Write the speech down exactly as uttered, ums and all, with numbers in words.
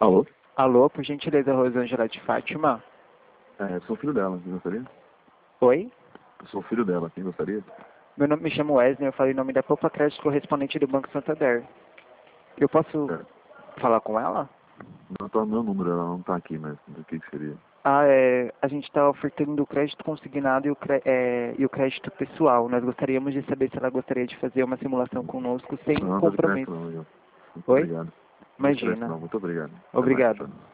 Alô? Alô, por gentileza, Rosângela de Fátima? É, eu sou filho dela, quem gostaria? Oi? Eu sou filho dela, quem gostaria? Meu nome me chamo Wesley, eu falei em nome da Poupa Crédito correspondente do Banco Santander. Eu posso É, falar com ela? não tá meu número, ela não tá aqui, mas do que que seria? Ah, é, a gente está ofertando o crédito consignado e o, cre- é, e o crédito pessoal. Nós gostaríamos de saber se ela gostaria de fazer uma simulação conosco sem Não, não deve ter essa compromisso. não, viu? Muito Oi? obrigado. Não deve ter essa Imagina. não, muito obrigado. Até mais, Obrigado. tchau.